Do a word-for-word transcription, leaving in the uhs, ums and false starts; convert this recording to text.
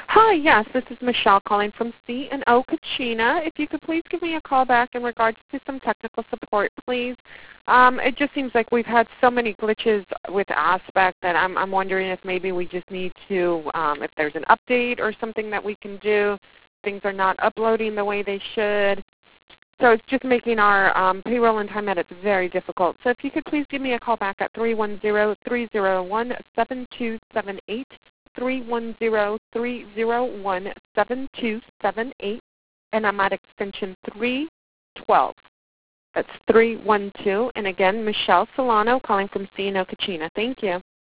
Hi, yes, this is Michelle calling from C and O Kachina. If you could please give me a call back in regards to some technical support, please. Um, it just seems like we've had so many glitches with Aspect that I'm, I'm wondering if maybe we just need to, um, if there's an update or something that we can do. Things are not uploading the way they should. So it's just making our um, payroll and time edits very difficult. So if you could please give me a call back at three one zero, three zero one, seven two seven eight. three one zero, three zero one, seven two seven eight, and I'm at extension three twelve. That's three one two. And again, Michelle Solano calling from C and O Kachina. Thank you.